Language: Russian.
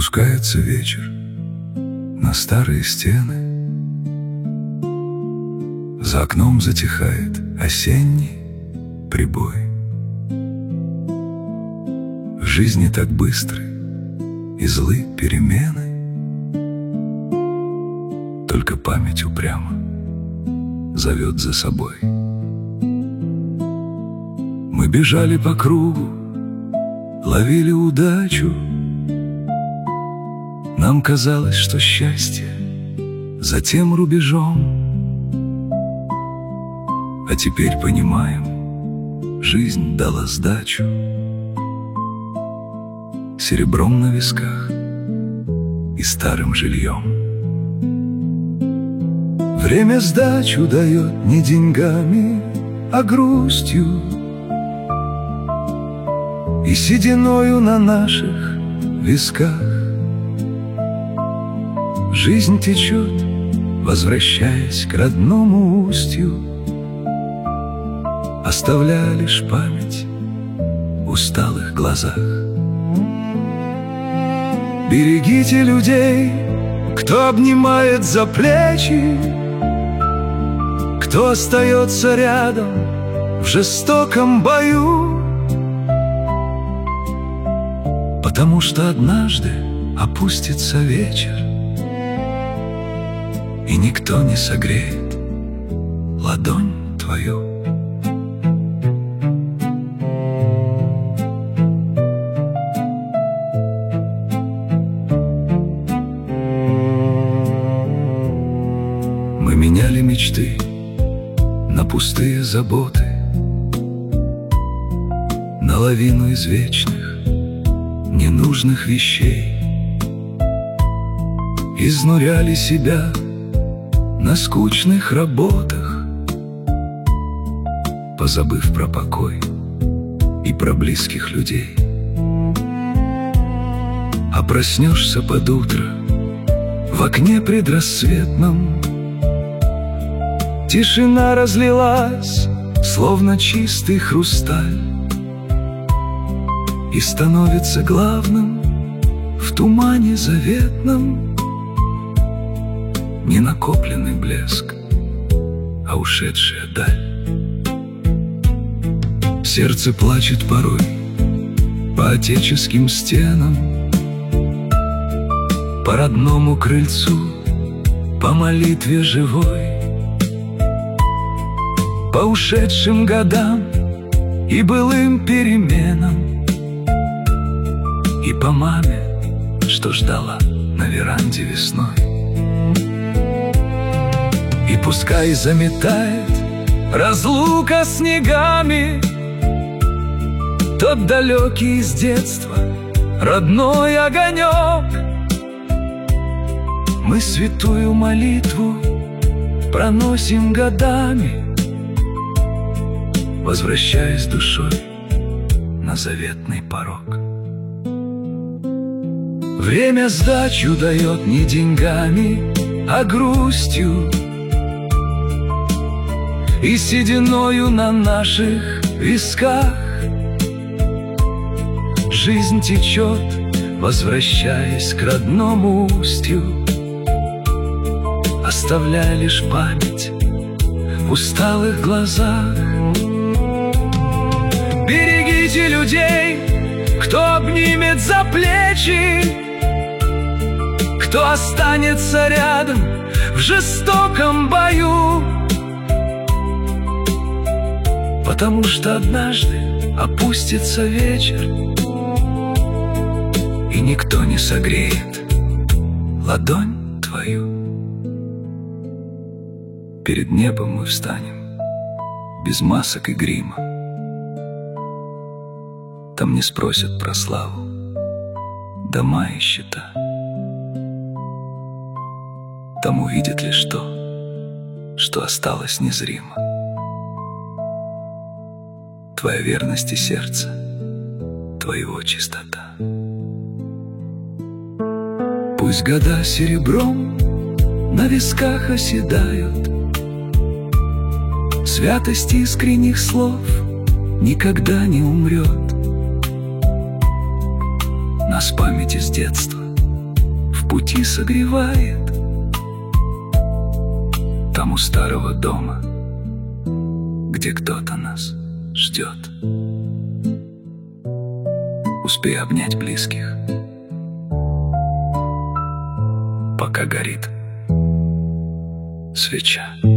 Спускается вечер на старые стены. За окном затихает осенний прибой. В жизни так быстры и злы перемены, только память упрямо зовет за собой. Мы бежали по кругу, ловили удачу. Нам казалось, что счастье за тем рубежом. А теперь понимаем, жизнь дала сдачу. Серебром на висках и старым жильем. Время сдачу дает не деньгами, а грустью и сединою на наших висках. Жизнь течет, возвращаясь к родному устью, оставляя лишь память в усталых глазах. Берегите людей, кто обнимает за плечи, кто остается рядом в жестоком бою, потому что однажды опустится вечер, и никто не согреет ладонь твою. Мы меняли мечты на пустые заботы, на лавину из вечных, ненужных вещей. Изнуряли себя на скучных работах, позабыв про покой и про близких людей. А проснешься под утро в окне предрассветном, тишина разлилась, словно чистый хрусталь, и становится главным в тумане заветном не накопленный блеск, а ушедшая даль. Сердце плачет порой по отеческим стенам, по родному крыльцу, по молитве живой, по ушедшим годам и былым переменам, и по маме, что ждала на веранде весной. И пускай заметает разлука снегами тот далекий из детства родной огонек, мы святую молитву проносим годами, возвращаясь душой на заветный порог. Время сдачу дает не деньгами, а грустью и сединою на наших висках. Жизнь течет, возвращаясь к родному устью, оставляя лишь память в усталых глазах. Берегите людей, кто обнимет за плечи, кто останется рядом в жестоком бою, потому что однажды опустится вечер, и никто не согреет ладонь твою. Перед небом мы встанем без масок и грима. Там не спросят про славу, дома и счета. Там увидят лишь то, что осталось незримо. Твоя верность и сердце, твоего чистота. Пусть года серебром на висках оседают, святость искренних слов никогда не умрет. Нас память из детства пути согревает. Там у старого дома, где кто-то нас ждет. Успей обнять близких, пока горит свеча.